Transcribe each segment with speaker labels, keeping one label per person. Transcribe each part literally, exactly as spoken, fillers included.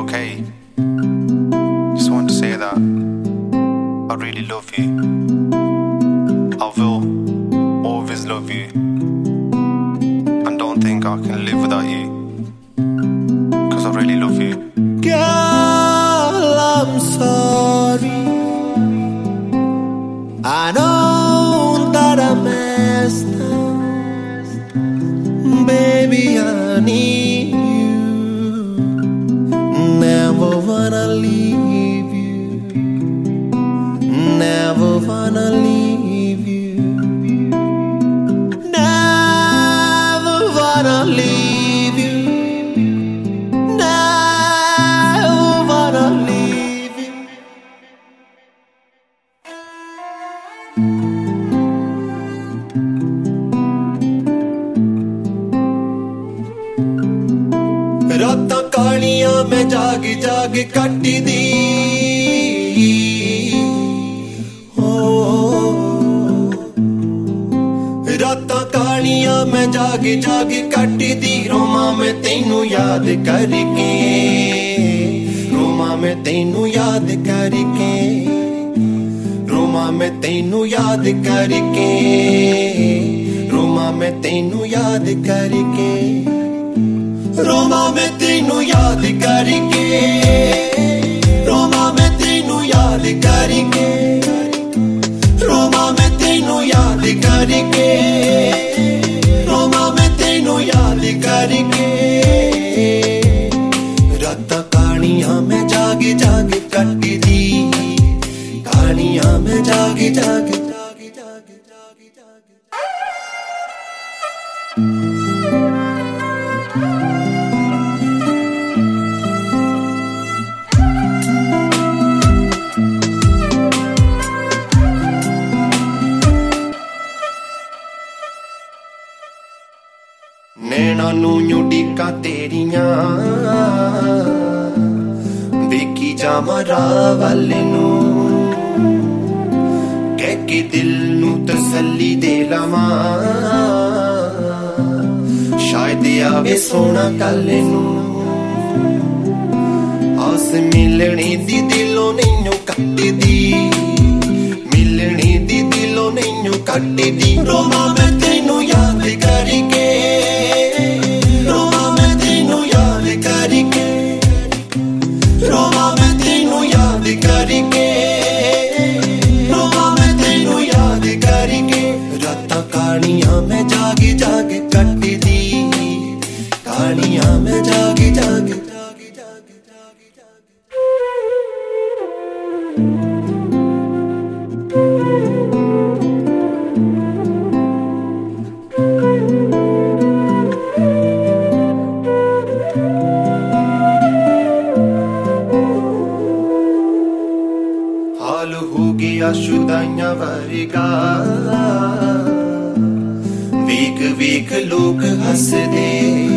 Speaker 1: okay? Just want to say that I really love you. I will always love you, and don't think I can live without you, cause I really love you.
Speaker 2: Girl, I'm sorry. I know that I messed up. Baby, I need you. Never wanna leave you. Never wanna leave you. Never wanna leave you. Never wanna leave you. रातां कालियां मैं जाग जाग कटदी हो रातां कालियां मैं जाग जाग कटदी रोमा मैं तैनू याद करके रोमा मैं तैनू याद करके रोमा मैं तैनू याद करके रोमा मैं तैनू याद करके रोमा मैं तैनू याद करके रोमा मैं तैनू याद करके रोमा मैं तैनू याद करके रोमा मैं तैनू याद करके रातां कहानियां मैं जाग जाग कटदी कहानियां मैं जाग जाग जाग जाग जाग जाग नैना नू उड़ीकां तेरियां वेखी जावां राह वाले नू कह के दिल नू तसल्ली दे लवां शायद आवे सोना कल नू आस मिलने दी दिलों नैनू कटदी मिलने दी दिलों नैनू कटदी रोमा मैं तैनू याद करके रोमा मैं तैनू याद करके रोमा मैं तैनू याद करके रोमा मैं तैनू याद करके रातां कहानियां मैं जाग जाग कटदी कहानियां मैं जाग जाग जाग जाग जाग जाग हाल हो गया शुदाइयां वर्गा वेख वेख लोग हसदे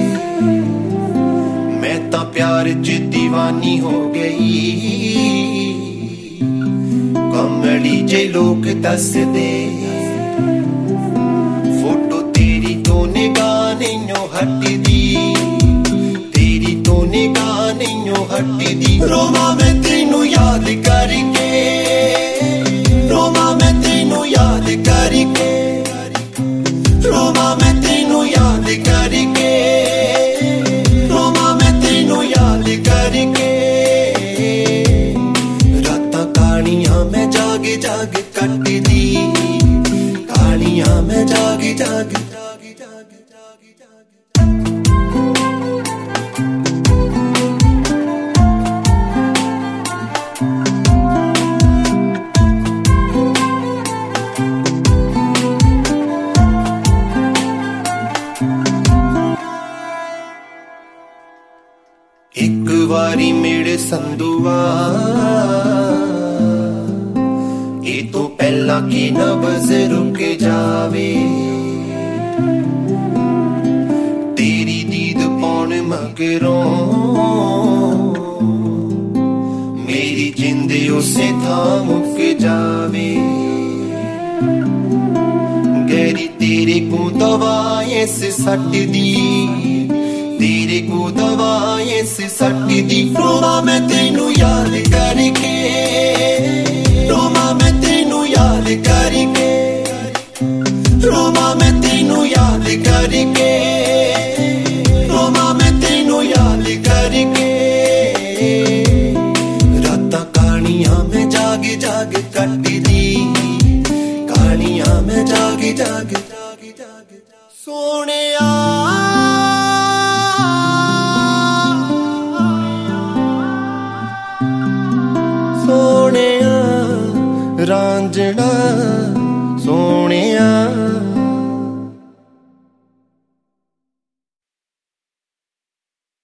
Speaker 2: मैं तां प्यार च दीवानी हो गई कमली जे लोग दसदे फोटो तेरी तो निगाह नहीं हटदी तेरी तो निगाह नहीं हटदी रोमा मैं तैनू याद करके रोमा मैं तैनू याद करके रोमा मैं तैनू याद करके रोमा मैं तैनू याद करके रातां कहानियां मैं जाग जाग कटदी कहानियां मैं जाग जाग जाग जाग जाग जाग एक वारी मेरे संदुआ ये तो पहला की नब्ज़ रुक जावे तेरी दीद पौन मगरों मेरी जिंद उसे था मुक जावे गहरी तेरे को दवाएं से सट दी तेरे को दवाएं ठेस सट्टी दी रोवा मैं तेनू याद करके रोवा मैं तेनू याद करके रोवा मैं तेनू याद करके रोवा मैं तेनू याद करके रातां कहानियां मैं जाग जाग कट्टी दी कहानियां मैं जाग जाग सोहणिया सोहणिया रांझणा